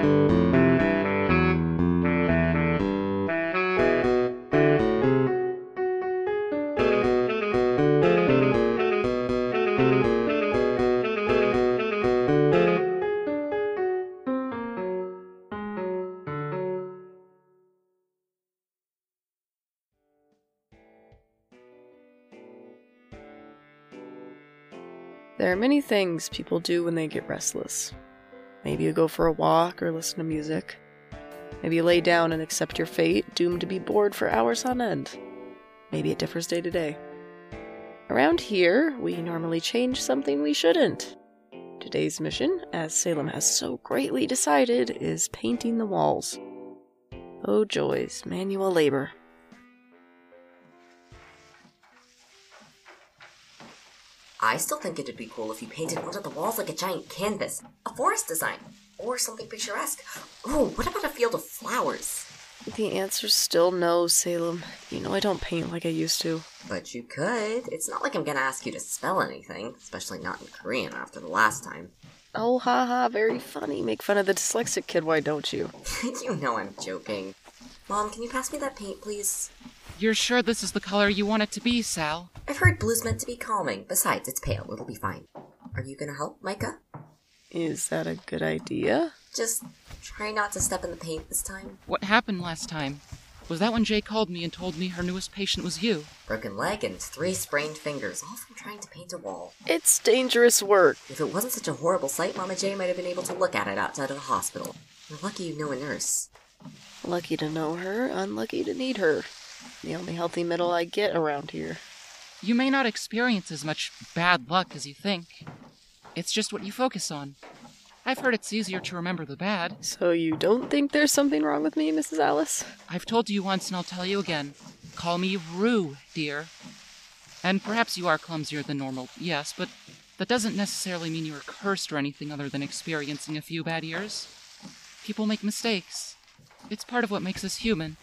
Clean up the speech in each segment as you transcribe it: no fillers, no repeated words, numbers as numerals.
There are many things people do when they get restless. Maybe you go for a walk or listen to music. Maybe you lay down and accept your fate, doomed to be bored for hours on end. Maybe it differs day to day. Around here, we normally change something we shouldn't. Today's mission, as Salem has so greatly decided, is painting the walls. Oh joys, manual labor. I still think it'd be cool if you painted one of the walls like a giant canvas. A forest design. Or something picturesque. Ooh, what about a field of flowers? The answer's still no, Salem. You know I don't paint like I used to. But you could. It's not like I'm gonna ask you to spell anything, especially not in Korean after the last time. Oh, haha, very funny. Make fun of the dyslexic kid, why don't you? You know I'm joking. Mom, can you pass me that paint, please? You're sure this is the color you want it to be, Sal? I've heard blue's meant to be calming. Besides, it's pale. It'll be fine. Are you gonna help, Micah? Is that a good idea? Just try not to step in the paint this time. What happened last time? Was that when Jay called me and told me her newest patient was you? Broken leg and 3 sprained fingers, all from trying to paint a wall. It's dangerous work. If it wasn't such a horrible sight, Mama Jay might have been able to look at it outside of the hospital. You're lucky you know a nurse. Lucky to know her, unlucky to need her. The only healthy middle I get around here. You may not experience as much bad luck as you think. It's just what you focus on. I've heard it's easier to remember the bad. So you don't think there's something wrong with me, Mrs. Alice? I've told you once and I'll tell you again. Call me Rue, dear. And perhaps you are clumsier than normal, yes, but that doesn't necessarily mean you are cursed or anything other than experiencing a few bad years. People make mistakes. It's part of what makes us human.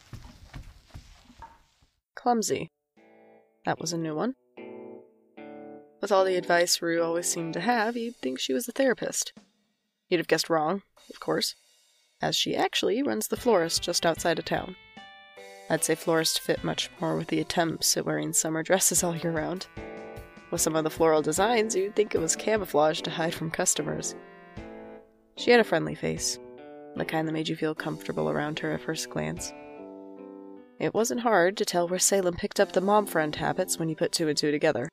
Clumsy. That was a new one. With all the advice Rue always seemed to have, you'd think she was a therapist. You'd have guessed wrong, of course, as she actually runs the florist just outside of town. I'd say florist fit much more with the attempts at wearing summer dresses all year round. With some of the floral designs, you'd think it was camouflage to hide from customers. She had a friendly face, the kind that made you feel comfortable around her at first glance. It wasn't hard to tell where Salem picked up the mom friend habits when you put 2 and 2 together.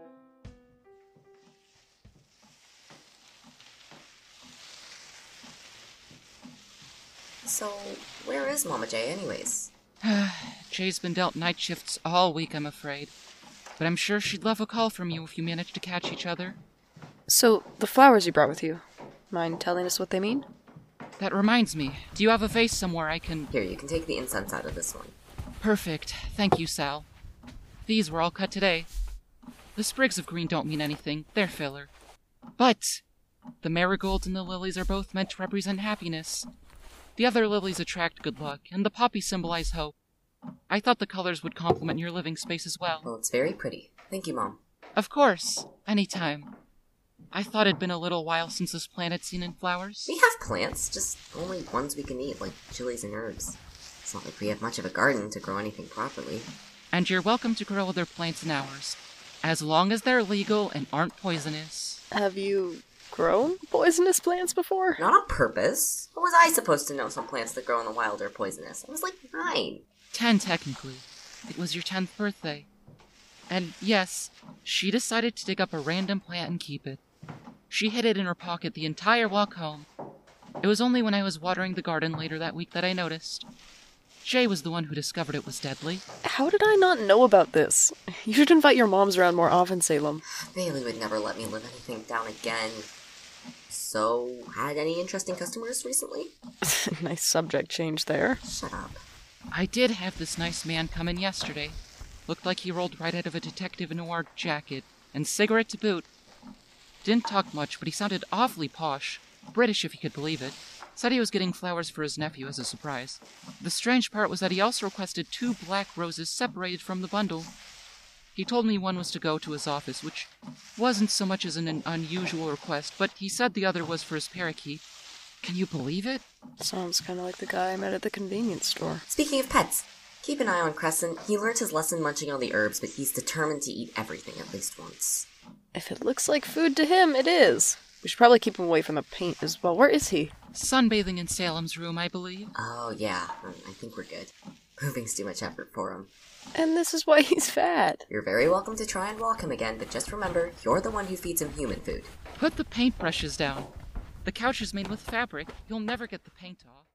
So, where is Mama Jay anyways? Jay's been dealt night shifts all week, I'm afraid. But I'm sure she'd love a call from you if you manage to catch each other. So, the flowers you brought with you, mind telling us what they mean? That reminds me, do you have a vase somewhere I can... Here, you can take the incense out of this one. Perfect. Thank you, Sal. These were all cut today. The sprigs of green don't mean anything. They're filler. But the marigolds and the lilies are both meant to represent happiness. The other lilies attract good luck, and the poppies symbolize hope. I thought the colors would complement your living space as well. Well, it's very pretty. Thank you, Mom. Of course. Anytime. I thought it'd been a little while since this plant had seen in flowers. We have plants, just only ones we can eat, like chilies and herbs. It's not like we have much of a garden to grow anything properly. And you're welcome to grow other plants in ours, as long as they're legal and aren't poisonous. Have you grown poisonous plants before? Not on purpose. How was I supposed to know some plants that grow in the wild are poisonous? I was like 9. 10, technically. It was your 10th birthday. And yes, she decided to dig up a random plant and keep it. She hid it in her pocket the entire walk home. It was only when I was watering the garden later that week that I noticed. Jay was the one who discovered it was deadly. How did I not know about this? You should invite your moms around more often, Salem. Bailey would never let me live anything down again. So, had any interesting customers recently? Nice subject change there. Shut up. I did have this nice man come in yesterday. Looked like he rolled right out of a detective noir jacket, and cigarette to boot. Didn't talk much, but he sounded awfully posh. British, if you could believe it. Said he was getting flowers for his nephew as a surprise. The strange part was that he also requested 2 black roses separated from the bundle. He told me one was to go to his office, which wasn't so much as an unusual request, but he said the other was for his parakeet. Can you believe it? Sounds kind of like the guy I met at the convenience store. Speaking of pets, keep an eye on Crescent. He learned his lesson munching on the herbs, but he's determined to eat everything at least once. If it looks like food to him, it is. We should probably keep him away from the paint as well. Where is he? Sunbathing in Salem's room, I believe. Oh, yeah. I think we're good. Moving's too much effort for him. And this is why he's fat. You're very welcome to try and walk him again, but just remember, you're the one who feeds him human food. Put the paintbrushes down. The couch is made with fabric. You'll never get the paint off.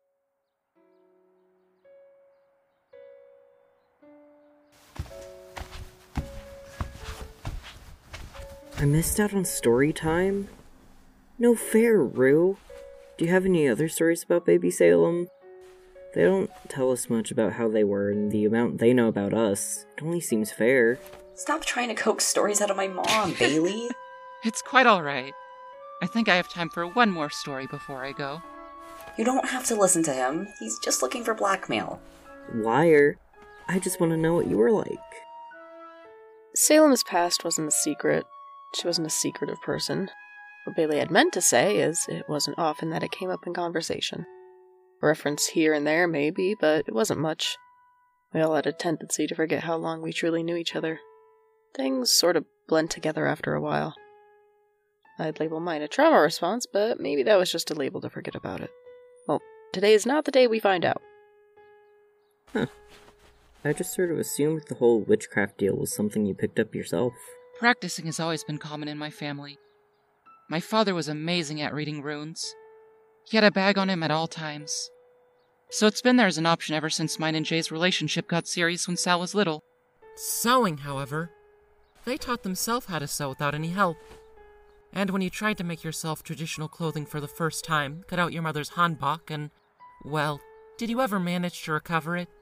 I missed out on story time? No fair, Rue. Do you have any other stories about Baby Salem? They don't tell us much about how they were, and the amount they know about us. It only seems fair. Stop trying to coax stories out of my mom, Bailey. It's quite all right. I think I have time for one more story before I go. You don't have to listen to him. He's just looking for blackmail. Liar. I just want to know what you were like. Salem's past wasn't a secret. She wasn't a secretive person. What Bailey had meant to say is it wasn't often that it came up in conversation. A reference here and there, maybe, but it wasn't much. We all had a tendency to forget how long we truly knew each other. Things sort of blend together after a while. I'd label mine a trauma response, but maybe that was just a label to forget about it. Well, today is not the day we find out. Huh. I just sort of assumed the whole witchcraft deal was something you picked up yourself. Practicing has always been common in my family. My father was amazing at reading runes. He had a bag on him at all times. So it's been there as an option ever since mine and Jay's relationship got serious when Sal was little. Sewing, however, they taught themselves how to sew without any help. And when you tried to make yourself traditional clothing for the first time, cut out your mother's hanbok and, well, did you ever manage to recover it?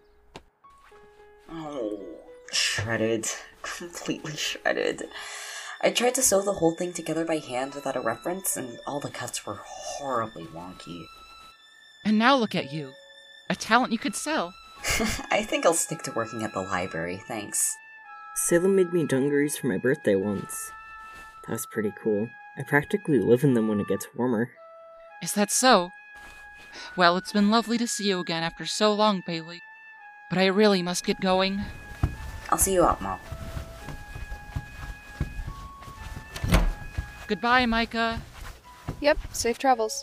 Oh, shredded. Completely shredded. I tried to sew the whole thing together by hand without a reference, and all the cuts were horribly wonky. And now look at you. A talent you could sell. I think I'll stick to working at the library, thanks. Salem made me dungarees for my birthday once. That was pretty cool. I practically live in them when it gets warmer. Is that so? Well, it's been lovely to see you again after so long, Bailey. But I really must get going. I'll see you out, Mom. Goodbye, Micah. Yep, safe travels.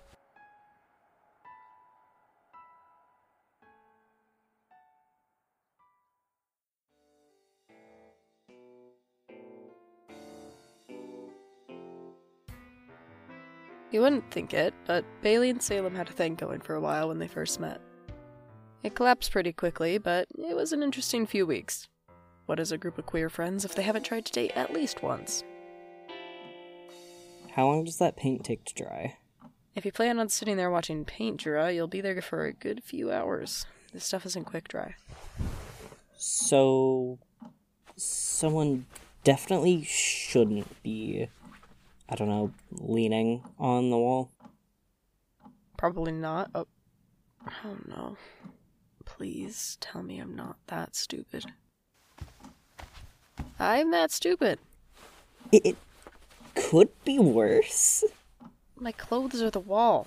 You wouldn't think it, but Bailey and Salem had a thing going for a while when they first met. It collapsed pretty quickly, but it was an interesting few weeks. What is a group of queer friends if they haven't tried to date at least once? How long does that paint take to dry? If you plan on sitting there watching paint dry, you'll be there for a good few hours. This stuff isn't quick dry. So, someone definitely shouldn't be, I don't know, leaning on the wall? Probably not. Oh no. Please tell me I'm not that stupid. I'm that stupid. It could be worse. My clothes are the wall.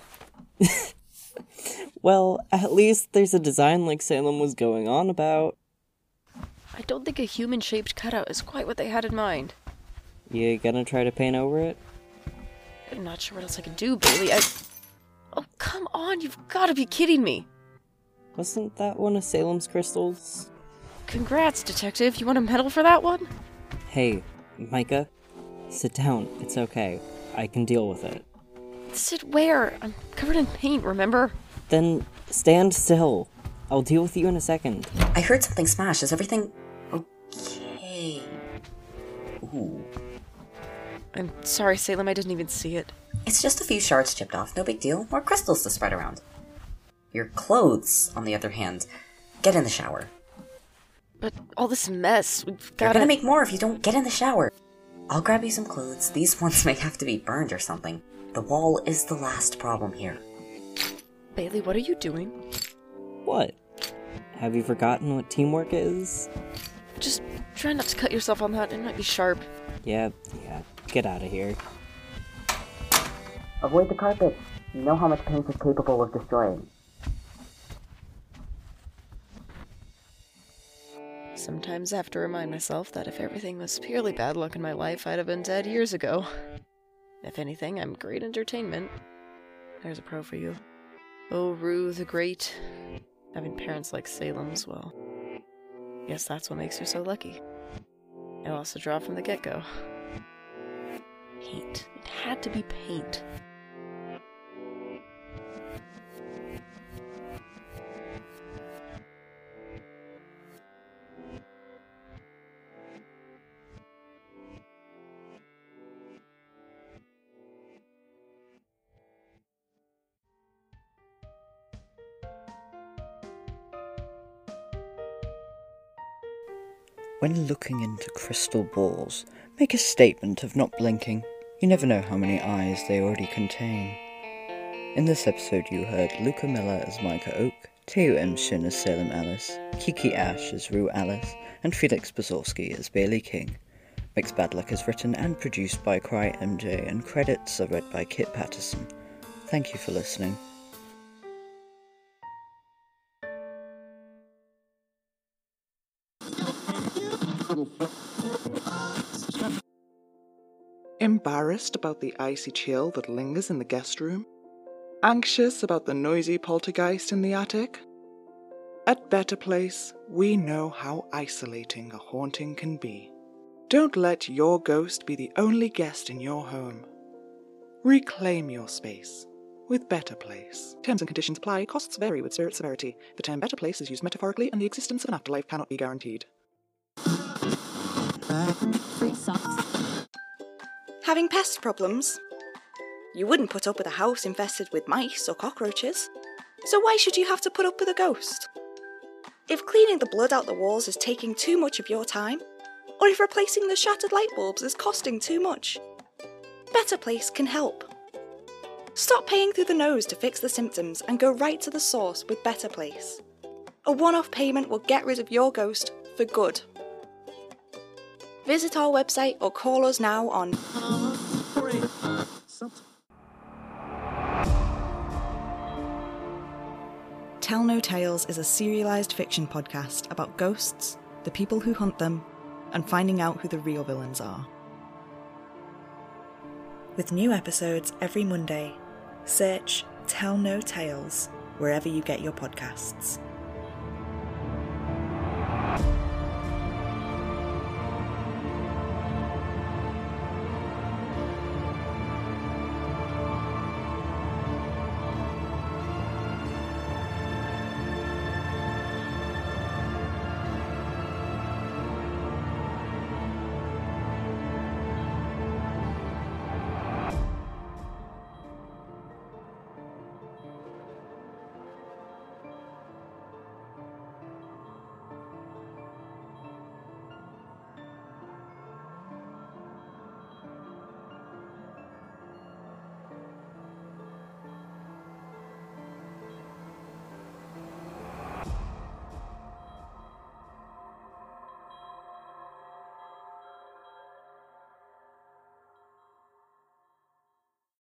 Well, at least there's a design like Salem was going on about. I don't think a human-shaped cutout is quite what they had in mind. You gonna try to paint over it? I'm not sure what else I can do, Bailey. Oh, come on, you've got to be kidding me. Wasn't that one of Salem's crystals? Congrats, detective. You want a medal for that one? Hey, Micah, sit down. It's okay. I can deal with it. Sit where? I'm covered in paint, remember? Then stand still. I'll deal with you in a second. I heard something smash. Is everything okay? Ooh. I'm sorry, Salem. I didn't even see it. It's just a few shards chipped off. No big deal. More crystals to spread around. Your clothes, on the other hand, get in the shower. But all this mess, we've You're gotta... gonna make more if you don't get in the shower. I'll grab you some clothes. These ones may have to be burned or something. The wall is the last problem here. Bailey, what are you doing? What? Have you forgotten what teamwork is? Just try not to cut yourself on that. It might be sharp. Yeah, get out of here. Avoid the carpet. You know how much paint is capable of destroying. Sometimes I have to remind myself that if everything was purely bad luck in my life, I'd have been dead years ago. If anything, I'm great entertainment. There's a pro for you. Oh, Rue the Great. Having parents like Salem's, well, guess that's what makes her so lucky. I lost the draw from the get-go. Paint. It had to be paint. When looking into crystal balls, make a statement of not blinking. You never know how many eyes they already contain. In this episode you heard Luca Miller as Micah Oak, Teo M. Shin as Salem Alice, Kiki Ash as Rue Alice, and Felix Bazorski as Bailey King. Mixed Bad Luck is written and produced by Cry MJ, and credits are read by Kit Patterson. Thank you for listening. Embarrassed about the icy chill that lingers in the guest room? Anxious about the noisy poltergeist in the attic? At Better Place, we know how isolating a haunting can be. Don't let your ghost be the only guest in your home. Reclaim your space with Better Place. Terms and conditions apply. Costs vary with spirit severity. The term Better Place is used metaphorically, and the existence of an afterlife cannot be guaranteed. Having pest problems? You wouldn't put up with a house infested with mice or cockroaches, so why should you have to put up with a ghost? If cleaning the blood out the walls is taking too much of your time, or if replacing the shattered light bulbs is costing too much, Better Place can help. Stop paying through the nose to fix the symptoms and go right to the source with Better Place. A one-off payment will get rid of your ghost for good. Visit our website or call us now on Tell No Tales is a serialised fiction podcast about ghosts, the people who hunt them, and finding out who the real villains are. With new episodes every Monday, search Tell No Tales wherever you get your podcasts.